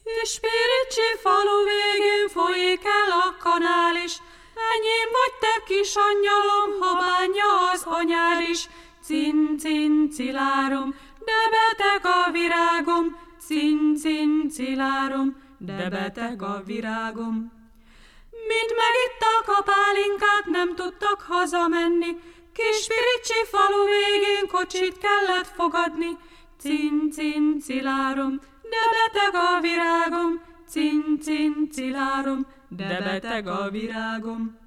Kispiricsi falu végén folyik el a kanál is, enyém vagy te kis angyalom, ha bánja az anyád is. Cin, cin, cilárom, de beteg a virágom, cin, cin, cilárom, de beteg a virágom. Mint megitták a pálinkát, nem tudtak hazamenni, Kispiricsi falu végén kocsit kellett fogadni. Cin, cin, cilárom, de beteg a virágom, cin, cin, cilárom, de beteg a virágom.